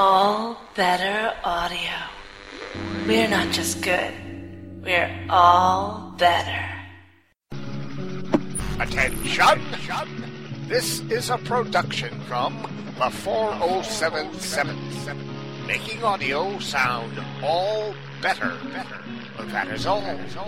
All Better Audio. We're not just good, we're all better. Attention! This is a production from the 4077. Making audio sound all better. That is all.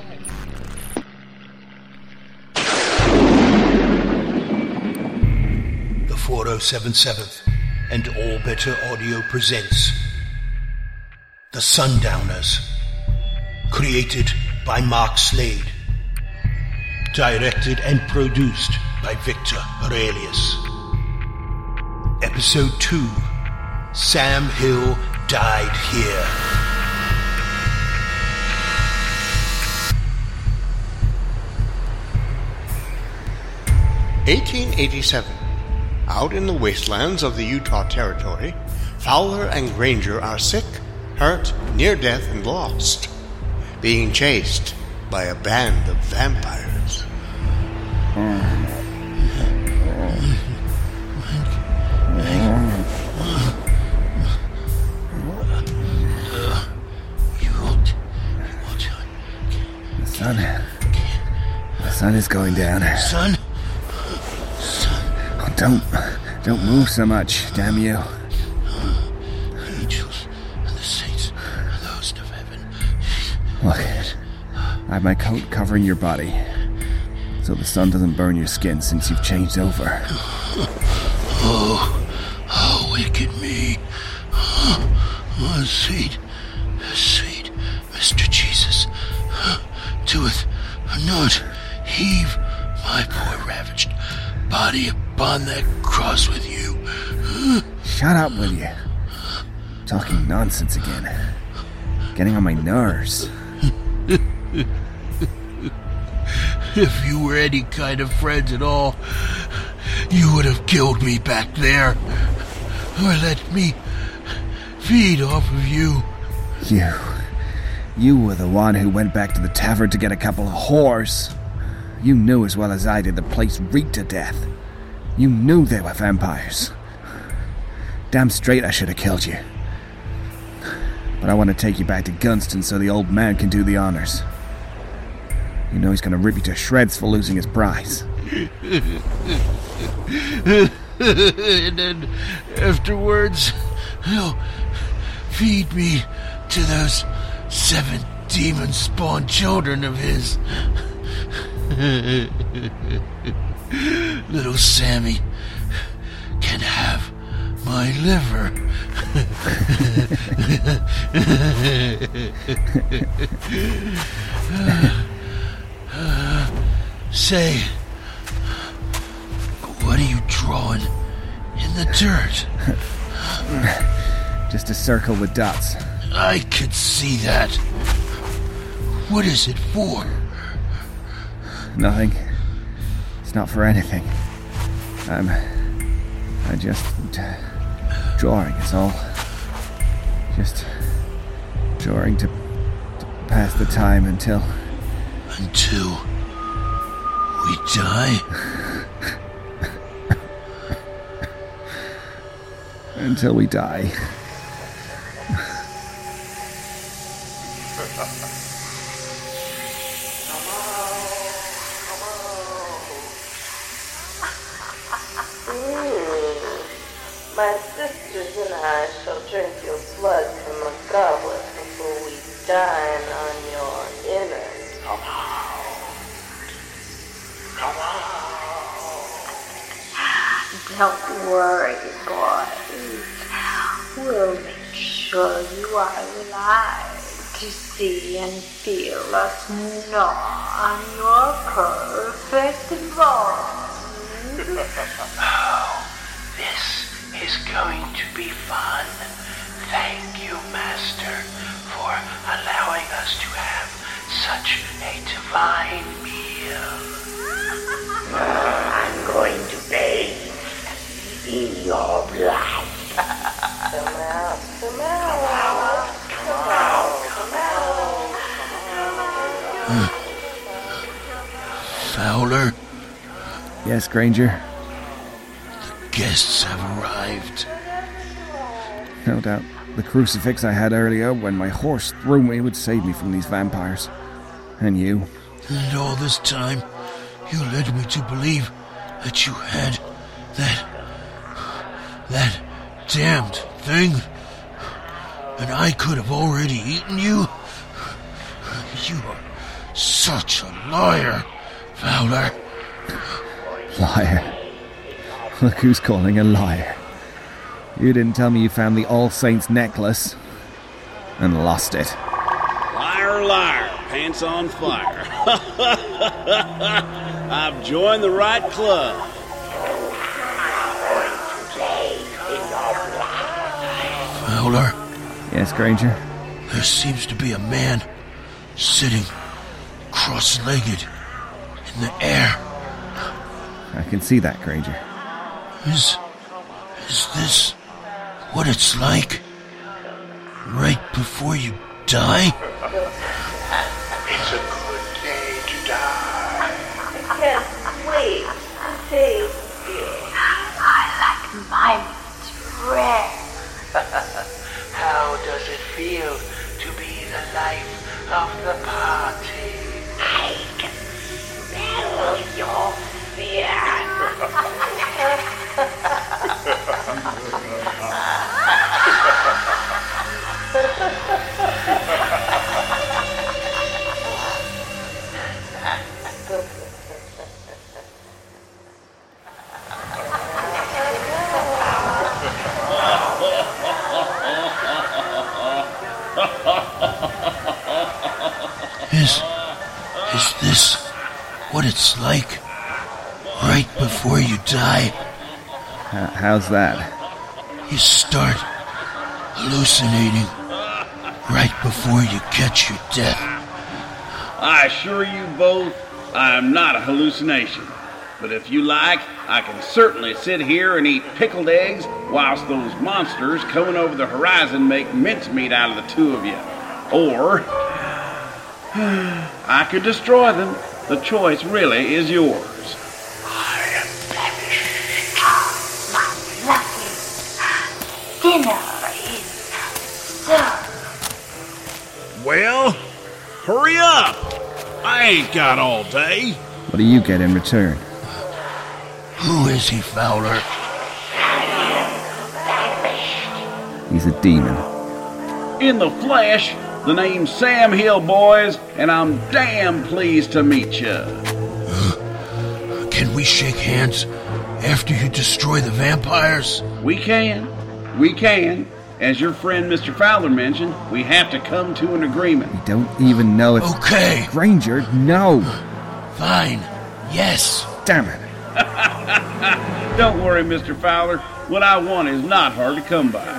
The 4077 and All Better Audio presents The Sundowners, created by Mark Slade, directed and produced by Victor Aurelius. Episode 2, Sam Hill Died Here. (1887). Out in the wastelands of the Utah Territory, Fowler and Granger are sick, hurt, near death, and lost, being chased by a band of vampires. The sun is going down. Son? Don't move so much, damn you. Angels and the saints and the host of heaven. Look, I have my coat covering your body, so the sun doesn't burn your skin since you've changed over. Oh, wicked me. Oh, sweet Mr. Jesus, doeth not heave my poor ravaged body upon that cross with you. Shut up, will you? Talking nonsense again. Getting on my nerves. If you were any kind of friends at all, you would have killed me back there, or let me feed off of you. You were the one who went back to the tavern to get a couple of whores. You knew as well as I did the place reeked to death. You knew they were vampires. Damn straight I should have killed you. But I want to take you back to Gunston so the old man can do the honors. You know he's going to rip you to shreds for losing his prize. And then afterwards, he'll feed me to those 7 demon-spawned children of his. Little Sammy can have my liver. Say, what are you drawing in the dirt? Just a circle with dots. I could see that. What is it for? Nothing. It's not for anything. I'm just drawing, is all. Just drawing to pass the time until we die? Until we die. My sisters and I shall drink your blood from a goblet before we dine on your innards. Come on. Don't worry, boys. We'll make sure you are alive to see and feel us gnaw on your perfect bones. Oh, this is going to be fun. Thank you, Master, for allowing us to have such a divine meal. I'm going to bathe in your blood. Come out. Fowler? Yes, Granger? Guests have arrived. No doubt the crucifix I had earlier when my horse threw me would save me from these vampires. And you. And all this time, you led me to believe that you had that damned thing. And I could have already eaten you. You are such a liar, Fowler. Liar. Look who's calling a liar. You didn't tell me you found the All Saints necklace and lost it. Liar, liar, pants on fire. I've joined the right club. Fowler, Yes, Granger? there seems to be a man sitting cross-legged in the air. I can see that, Granger. Is this what it's like? Right before you die? It's a good day to die. I can't wait to taste you. I like mine rare. How does it feel to be the life of the party? I can smell your fear. Is this what it's like right before you die? How's that? You start hallucinating right before you catch your death. I assure you both, I am not a hallucination. But if you like, I can certainly sit here and eat pickled eggs whilst those monsters coming over the horizon make mincemeat out of the two of you. Or I could destroy them. The choice really is yours. Dinner is served. Well, hurry up. I ain't got all day. What do you get in return? Who is he, Fowler? He's a demon. In the flesh, the name's Sam Hill, boys, and I'm damn pleased to meet you. Can we shake hands after you destroy the vampires? We can. We can. As your friend Mr. Fowler mentioned, we have to come to an agreement. We don't even know if... Okay, Granger, no! fine. Yes. Damn it. Don't worry, Mr. Fowler. What I want is not hard to come by.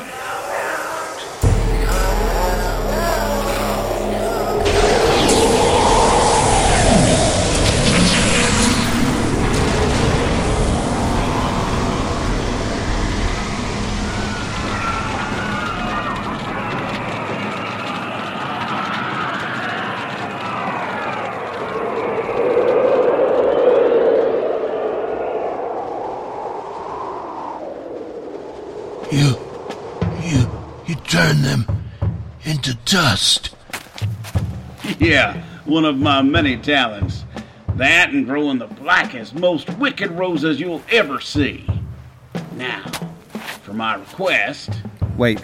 You turn them into dust. Yeah, one of my many talents. That and growing the blackest, most wicked roses you'll ever see. Now, for my request... Wait.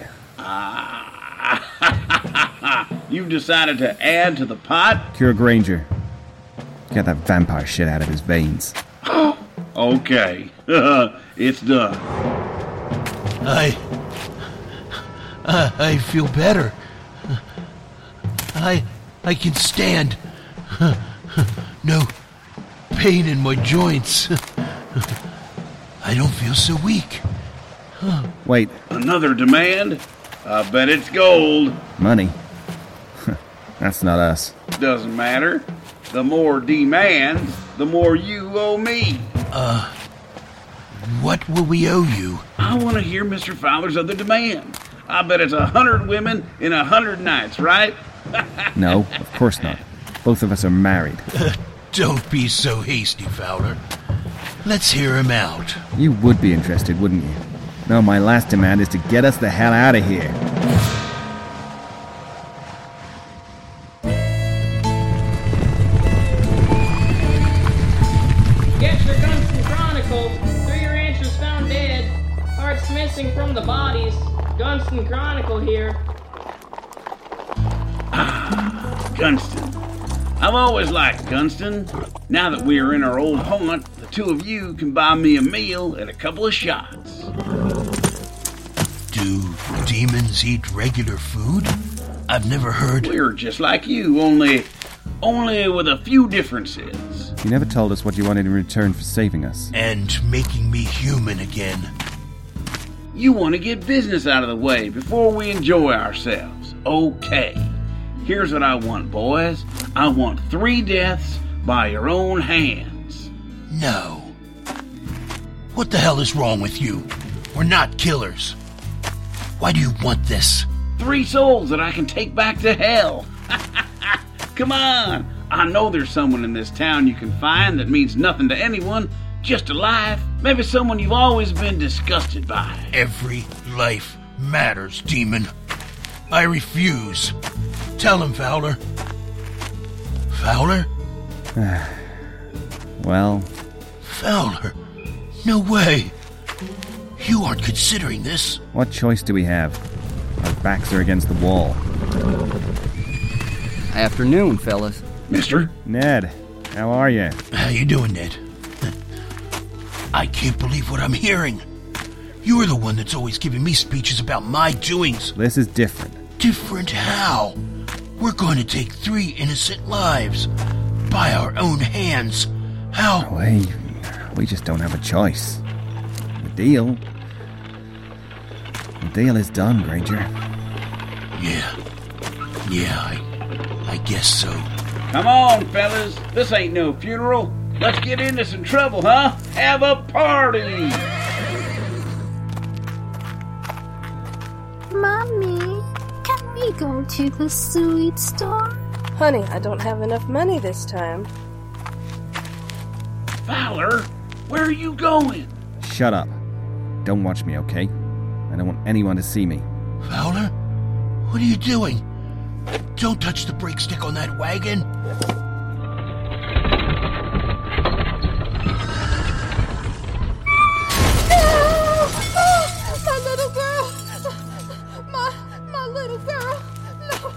You've decided to add to the pot? Cure Granger. Get that vampire shit out of his veins. Okay. It's done. I feel better. I can stand. No pain in my joints. I don't feel so weak. Wait, Another demand? I bet it's gold. money? That's not us. Doesn't matter. The more demands, the more you owe me. What will we owe you? I want to hear Mr. Fowler's other demand. I bet it's 100 women in 100 nights, right? No, of course not. Both of us are married. Don't be so hasty, Fowler. Let's hear him out. You would be interested, wouldn't you? No, my last demand is to get us the hell out of here. Get your Gunston Chronicles. 3 ranchers found dead. Parts missing from the bodies. Gunston Chronicle here. Gunston. I've always liked Gunston. Now that we are in our old haunt, the two of you can buy me a meal and a couple of shots. Do demons eat regular food? I've never heard... We're just like you, only with a few differences. You never told us what you wanted in return for saving us. And making me human again. You want to get business out of the way before we enjoy ourselves. Okay. Here's what I want, boys. I want 3 deaths by your own hands. No. What the hell is wrong with you? We're not killers. Why do you want this? 3 souls that I can take back to hell. Come on. I know there's someone in this town you can find that means nothing to anyone, just a life. Maybe someone you've always been disgusted by. Every life matters, demon. I refuse. Tell him, Fowler. Fowler? Well... Fowler? No way. You aren't considering this. What choice do we have? Our backs are against the wall. Afternoon, fellas. Mister? Ned, how are you? How you doing, Ned? I can't believe what I'm hearing. You're the one that's always giving me speeches about my doings. This is different. Different how? We're going to take 3 innocent lives. By our own hands. How? We just don't have a choice. The deal is done, Granger. Yeah, I guess so. Come on, fellas. This ain't no funeral. Let's get into some trouble, huh? Have a party! Mommy, can we go to the sweet store? Honey, I don't have enough money this time. Fowler, where are you going? Shut up. Don't watch me, okay? I don't want anyone to see me. Fowler? What are you doing? Don't touch the brake stick on that wagon. My little girl! My little girl! No!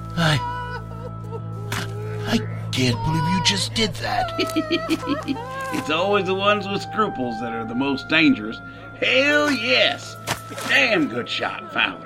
I can't believe you just did that. It's always the ones with scruples that are the most dangerous. Hell yes! Damn good shot, Fowler.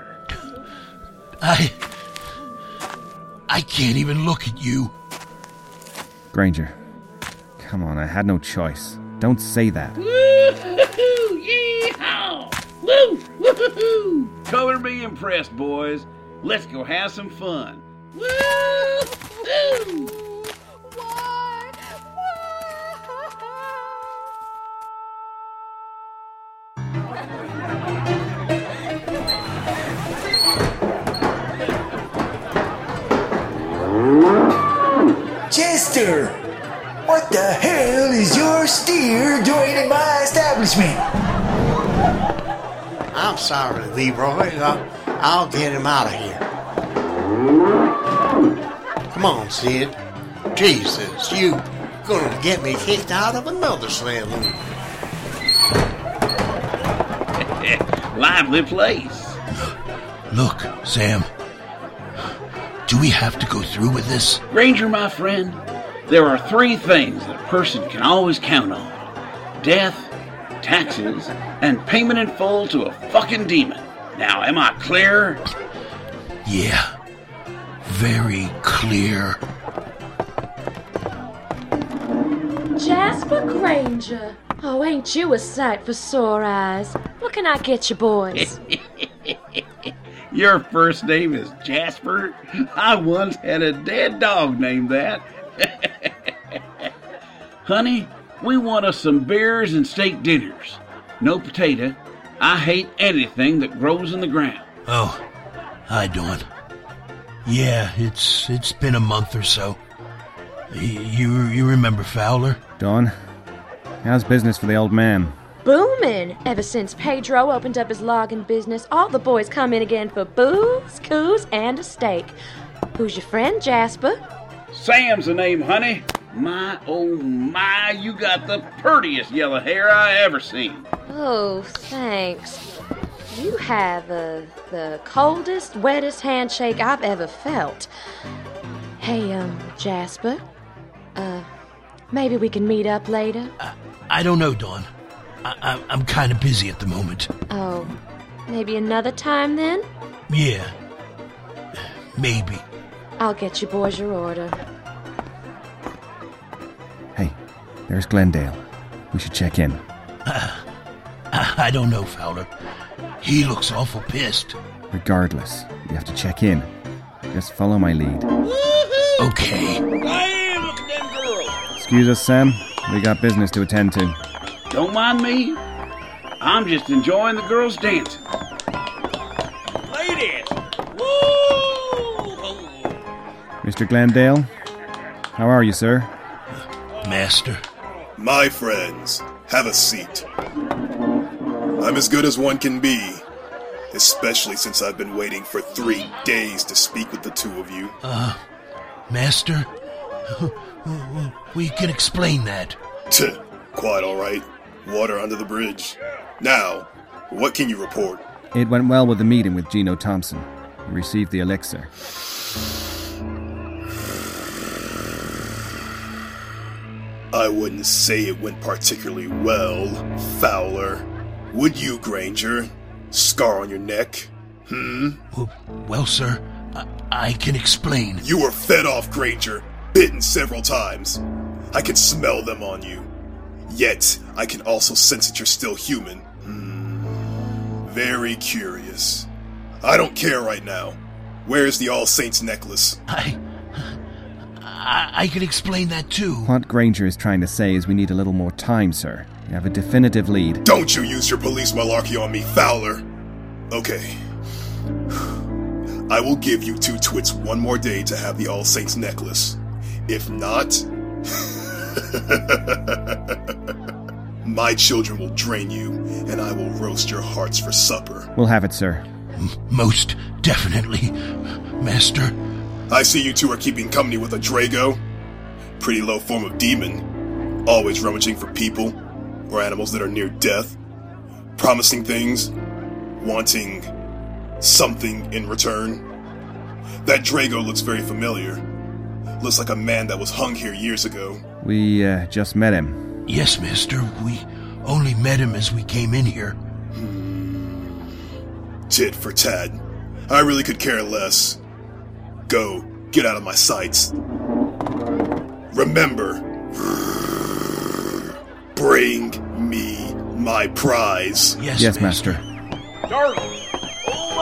I can't even look at you. Granger, come on, I had no choice. Don't say that. Woo-hoo-hoo! Yee-haw! Woo! Woo-hoo-hoo! Color me impressed, boys. Let's go have some fun. Woo-hoo! Chester! What the hell is your steer doing in my establishment? I'm sorry, Leroy. I'll get him out of here. Come on, Sid. Jesus, you gonna get me kicked out of another saloon. Lively place. Look, Sam. Do we have to go through with this? Granger, my friend, there are 3 things that a person can always count on. Death, taxes, and payment in full to a fucking demon. Now, am I clear? Yeah. Very clear. Jasper Granger. Oh, ain't you a sight for sore eyes? What can I get you, boys? Your first name is Jasper? I once had a dead dog named that. Honey, we want us some beers and steak dinners. No potato. I hate anything that grows in the ground. Oh, hi, Dawn. Yeah, it's been a month or so. You remember Fowler? Dawn, how's business for the old man? booming. Ever since Pedro opened up his logging business, all the boys come in again for booze, coos, and a steak. Who's your friend, Jasper? Sam's the name, honey. My, oh my, you got the prettiest yellow hair I ever seen. Oh, thanks. You have the coldest, wettest handshake I've ever felt. Hey, Jasper, maybe we can meet up later? I don't know, Dawn. I'm kind of busy at the moment. Oh, maybe another time then? Yeah, maybe. I'll get you boys your order. Hey, there's Glendale. We should check in. I don't know, Fowler. He looks awful pissed. Regardless, you have to check in. Just follow my lead. Okay. Hey, look at them girls. Excuse us, Sam. We got business to attend to. Don't mind me. I'm just enjoying the girls dancing. Ladies! Woo! Mr. Glendale, how are you, sir? Master. My friends, have a seat. I'm as good as one can be, especially since I've been waiting for 3 days to speak with the two of you. Master? We can explain that. Quite all right. Water under the bridge. Now, what can you report? It went well with the meeting with Gino Thompson. He received the elixir. I wouldn't say it went particularly well, Fowler. Would you, Granger? Scar on your neck? Well, sir, I can explain. You were fed off, Granger. Bitten several times. I can smell them on you. Yet, I can also sense that you're still human. Very curious. I don't care right now. Where's the All Saints necklace? I can explain that too. What Granger is trying to say is we need a little more time, sir. You have a definitive lead. Don't you use your police malarkey on me, Fowler. Okay. I will give you two twits one more day to have the All Saints necklace. If not, my children will drain you, and I will roast your hearts for supper. We'll have it, sir. Most definitely, Master. I see you two are keeping company with a Drago. Pretty low form of demon. Always rummaging for people or animals that are near death. Promising things. Wanting something in return. That Drago looks very familiar. Looks like a man that was hung here years ago. We just met him. Yes, Master. We only met him as we came in here. Tit for tat. I really could care less. Go. Get out of my sights. Remember. Bring me my prize. Yes, Master. Darling! Oh,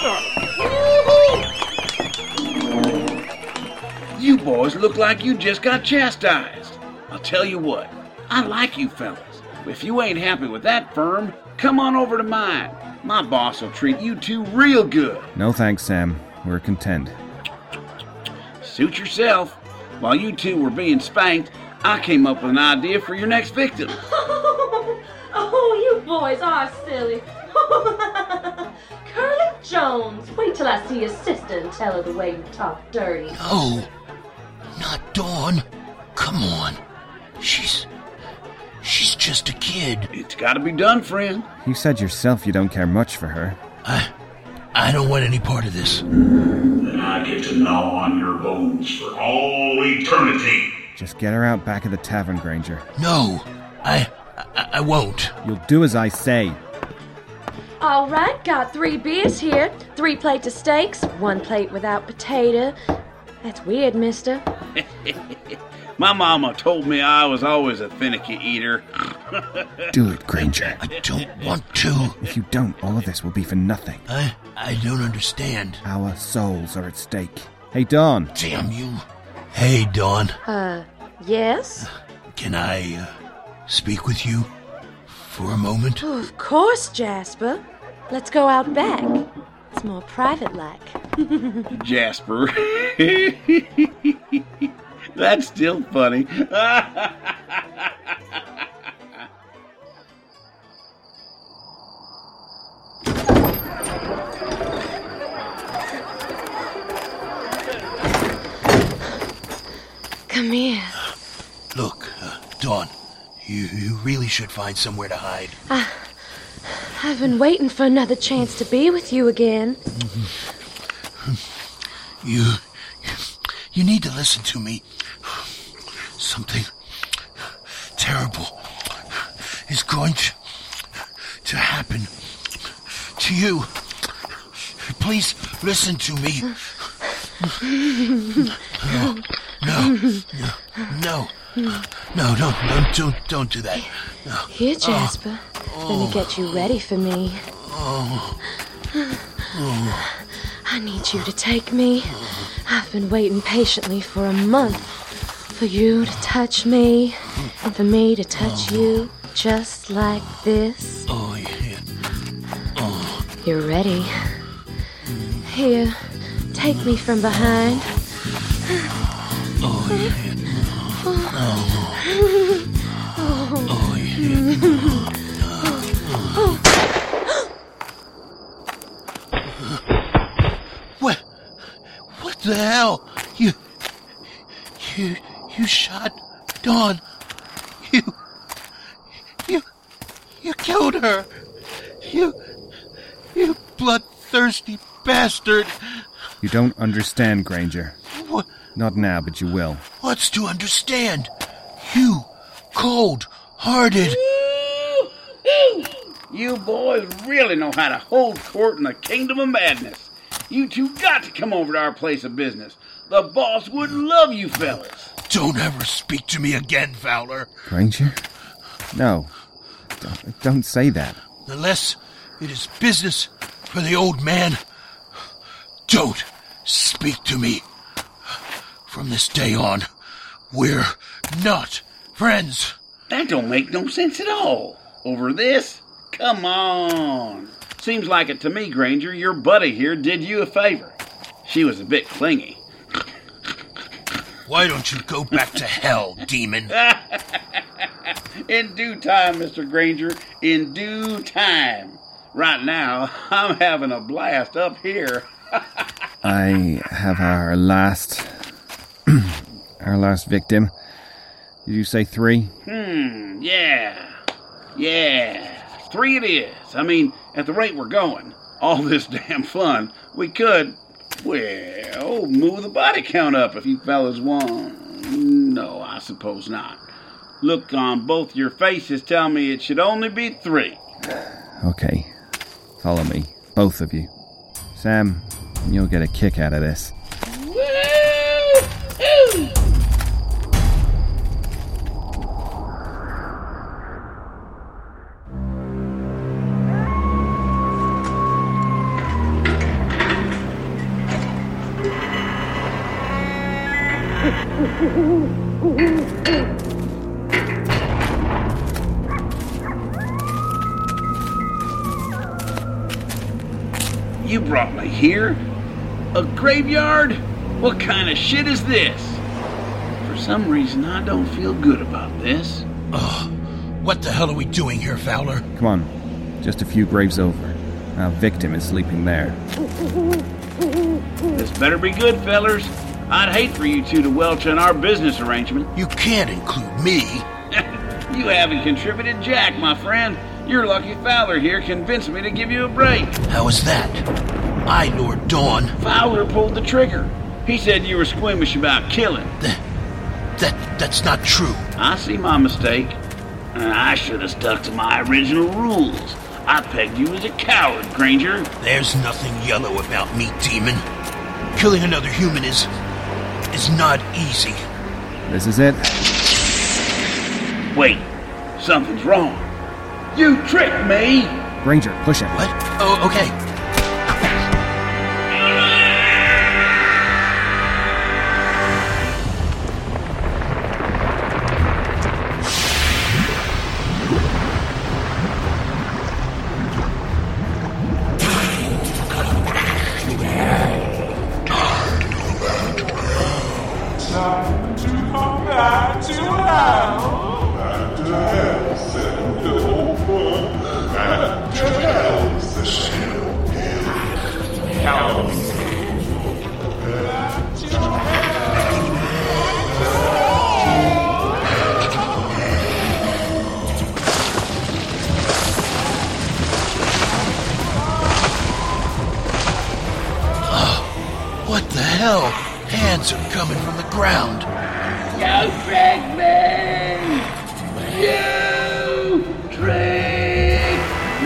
my Lena! You boys look like you just got chastised. I'll tell you what. I like you fellas. If you ain't happy with that firm, come on over to mine. My boss will treat you two real good. No thanks, Sam. We're content. Suit yourself. While you two were being spanked, I came up with an idea for your next victim. Oh, you boys are silly. Curly Jones, wait till I see your sister and tell her the way you talk dirty. No, not Dawn. Come on. She's just a kid. It's gotta be done, friend. You said yourself you don't care much for her. I don't want any part of this. Then I get to gnaw on your bones for all eternity. Just get her out back of the tavern, Granger. No, I won't. You'll do as I say. All right, got 3 beers here, 3 plates of steaks, 1 plate without potato. That's weird, mister. My mama told me I was always a finicky eater. Do it, Granger. I don't want to. If you don't, all of this will be for nothing. I don't understand. Our souls are at stake. Hey, Dawn. Damn you. Hey, Dawn. Yes? Can I, speak with you for a moment? Oh, of course, Jasper. Let's go out back. It's more private-like. Jasper. That's still funny. Come here. Look, Dawn, you really should find somewhere to hide. I've been waiting for another chance to be with you again. You need to listen to me. Something terrible is going to happen to you. Please listen to me. No, don't do that. No. Here, Jasper. Let me get you ready for me. I need you to take me. I've been waiting patiently for a month for you to touch me and for me to touch you just like this. Oh, yeah. Oh. You're ready. Here, take me from behind. Oh, yeah. Oh, yeah. What the hell? You shot Dawn. You killed her. You bloodthirsty bastard. You don't understand, Granger. What? Not now, but you will. What's to understand? You, cold-hearted. You boys really know how to hold court in the kingdom of madness. You two got to come over to our place of business. The boss would love you fellas. Don't ever speak to me again, Fowler. Granger? No. Don't say that. Unless it is business for the old man, don't speak to me. From this day on, we're not friends. That don't make no sense at all. Over this? Come on. Seems like it to me, Granger, your buddy here did you a favor. She was a bit clingy. Why don't you go back to hell, demon? In due time, Mr. Granger. In due time. Right now, I'm having a blast up here. I have our last victim. Did you say 3? Yeah. 3 it is. I mean, at the rate we're going, all this damn fun, we could, well, move the body count up if you fellas want. No, I suppose not. Look on both your faces tell me it should only be 3. Okay. Follow me, both of you. Sam, you'll get a kick out of this. Woo-hoo! You brought me here? A graveyard? What kind of shit is this? For some reason, I don't feel good about this. What the hell are we doing here, Fowler? Come on. Just a few graves over. Our victim is sleeping there. This better be good, fellers. I'd hate for you two to welch on our business arrangement. You can't include me. You haven't contributed jack, my friend. Your lucky Fowler here convinced me to give you a break. How is that? I lured Dawn. Fowler pulled the trigger. He said you were squeamish about killing. That's not true. I see my mistake. I should have stuck to my original rules. I pegged you as a coward, Granger. There's nothing yellow about me, demon. Killing another human is not easy. This is it. Wait, something's wrong. You tricked me! Granger, push him. What? Oh, okay. Back to hell, send over. Back to hell, the shadow. hell? Hands are coming from the ground. You trick me! You trick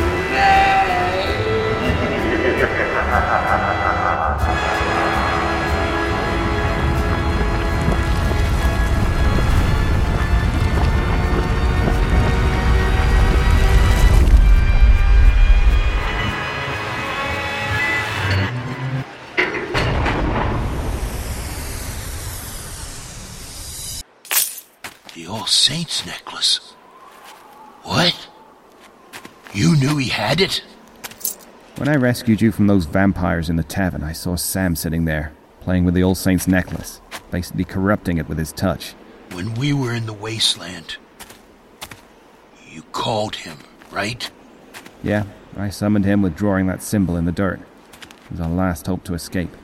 The All Saints necklace. What? You knew he had it? When I rescued you from those vampires in the tavern, I saw Sam sitting there, playing with the All Saints necklace, basically corrupting it with his touch. When we were in the wasteland, you called him, right? Yeah, I summoned him with drawing that symbol in the dirt. It was our last hope to escape.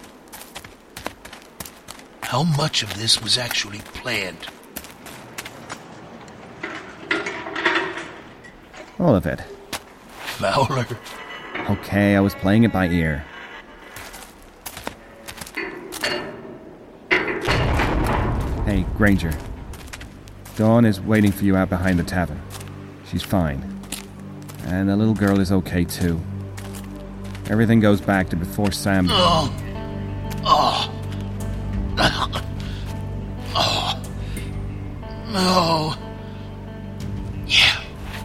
How much of this was actually planned? All of it. Fowler? Okay, I was playing it by ear. Hey, Granger. Dawn is waiting for you out behind the tavern. She's fine. And the little girl is okay, too. Everything goes back to before Sam... Oh. No. Yeah.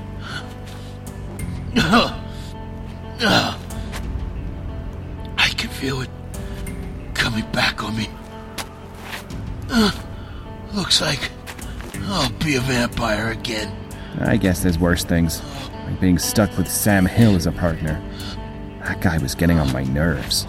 I can feel it coming back on me. Looks like I'll be a vampire again. I guess there's worse things, like being stuck with Sam Hill as a partner. That guy was getting on my nerves.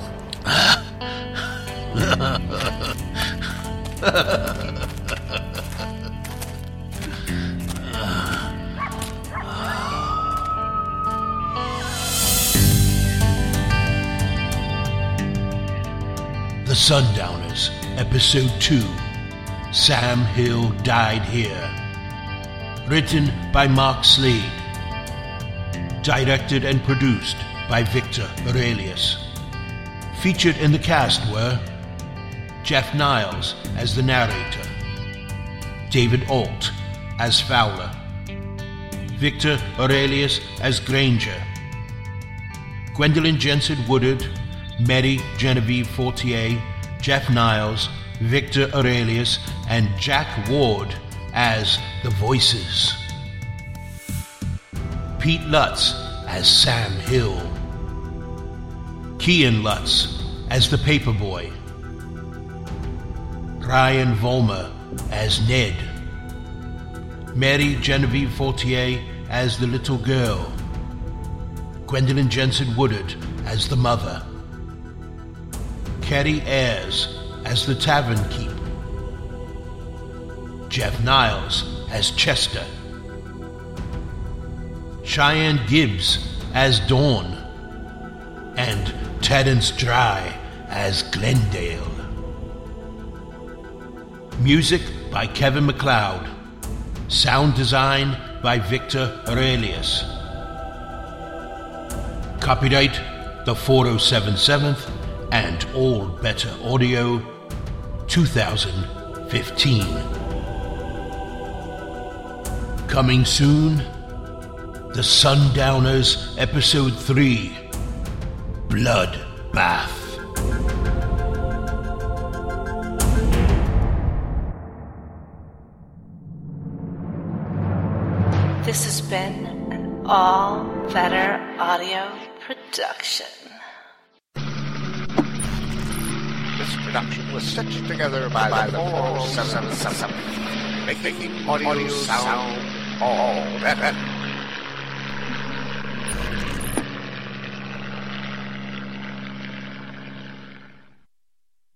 The Sundowners, Episode 2, Sam Hill Died Here. Written by Mark Slade. Directed and produced by Victor Aurelius. Featured in the cast were Jeff Niles as the narrator, David Alt as Fowler, Victor Aurelius as Granger, Gwendolyn Jensen Woodard, Mary Genevieve Fortier, Jeff Niles, Victor Aurelius, and Jack Ward as the voices. Pete Lutz as Sam Hill. Kian Lutz as the Paperboy. Ryan Vollmer as Ned. Mary Genevieve Fortier as the little girl. Gwendolyn Jensen Woodard as the mother. Kerry Ayres as the tavern keep. Jeff Niles as Chester. Cheyenne Gibbs as Dawn. And Terence Dry as Glendale. Music by Kevin MacLeod. Sound design by Victor Aurelius. Copyright the 4077th and All Better Audio 2015. Coming soon, The Sundowners Episode 3, Blood Bath. This has been an All Better Audio production. This production was stitched together by the 4077, making audio sound all better.